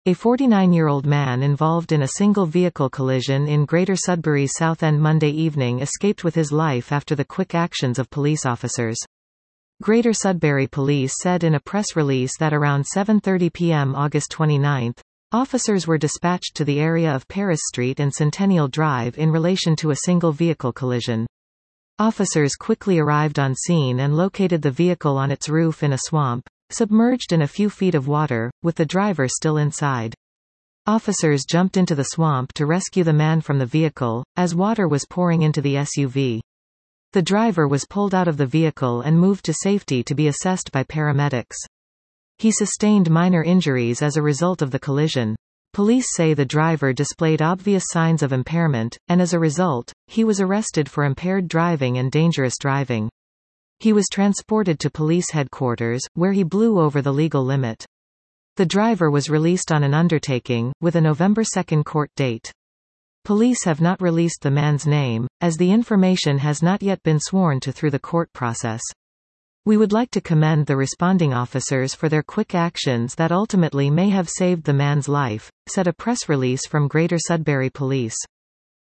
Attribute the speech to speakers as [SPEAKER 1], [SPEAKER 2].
[SPEAKER 1] A 49-year-old man involved in a single-vehicle collision in Greater Sudbury's South End Monday evening escaped with his life after the quick actions of police officers. Greater Sudbury Police said in a press release that around 7:30 p.m. August 29, officers were dispatched to the area of Paris Street and Centennial Drive in relation to a single-vehicle collision. Officers quickly arrived on scene and located the vehicle on its roof in a swamp, submerged in a few feet of water, with the driver still inside. Officers jumped into the swamp to rescue the man from the vehicle, as water was pouring into the SUV. The driver was pulled out of the vehicle and moved to safety to be assessed by paramedics. He sustained minor injuries as a result of the collision. Police say the driver displayed obvious signs of impairment, and as a result, he was arrested for impaired driving and dangerous driving. He was transported to police headquarters, where he blew over the legal limit. The driver was released on an undertaking, with a November 2 court date. Police have not released the man's name, as the information has not yet been sworn to through the court process. We would like to commend the responding officers for their quick actions that ultimately may have saved the man's life, said a press release from Greater Sudbury Police.